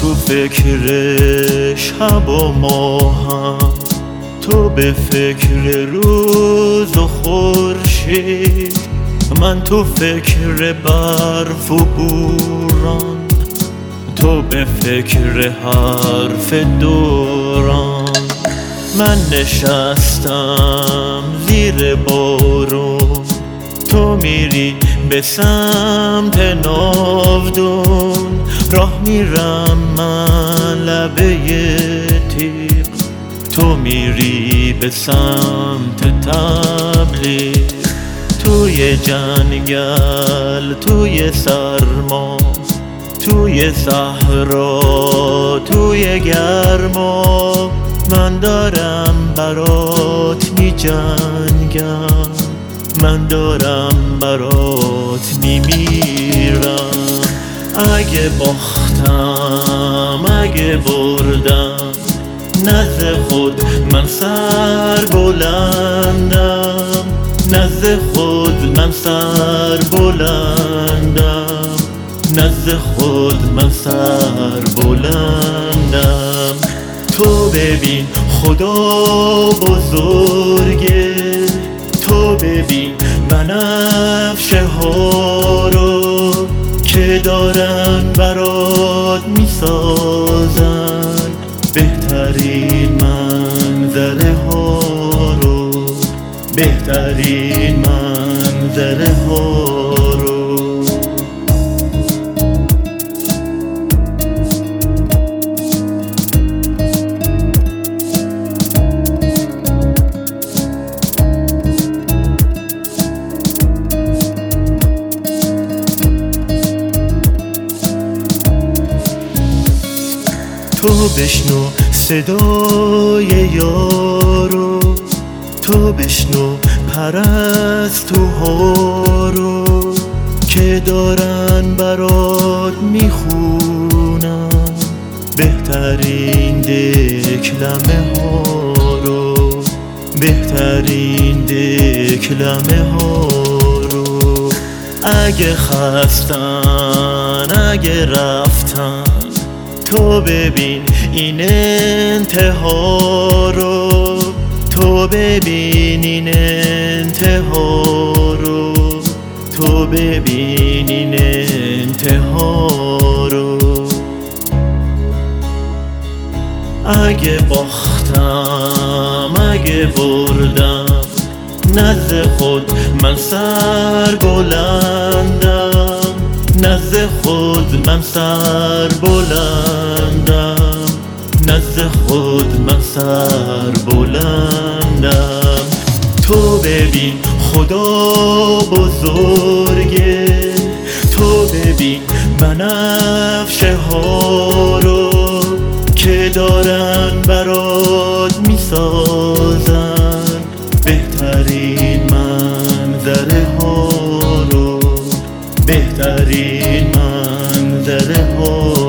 تو فکر شب و ماهم، تو به فکر روز و خورشید، من تو فکر برف و بوران، تو به فکر حرف دوران. من نشستم زیر بارون، تو میری به سمت ناودون، راه میرم من لبه تیغ، تو میری به سمت تبلیغ. توی جنگل، توی سرما، توی صحرا، توی گرما، من دارم برات می جنگم، من دارم برات می میرم. اگه باختم، اگه بردم، نزد خود من سر بلندم، نزد خود من سر بلندم، نزد خود من سر بلندم. تو ببین خدا بزرگه، تو ببین بنفشه ها رو که دارن برات میسازن بهترین منظره ها رو، بهترین منظره ها رو. تو بشنو صدای یارو، تو بشنو پرستوها رو که دارن برات میخونن بهترین دکلمه ها رو، بهترین دکلمه ها رو. اگه خستن، اگه رفتن، تو ببین این انتها رو، تو ببین این انتها رو، تو ببین این انتها رو. اگه باختم، اگه بردم، نزد خود من سر بلندم، نزد خود من سر بلندم، نزد خود من سر بلندم. تو ببین خدا بزرگه، تو ببین بنفشه ها رو که دارن برات میسازن بهترین منظره ها رو، بهترین منظره ها.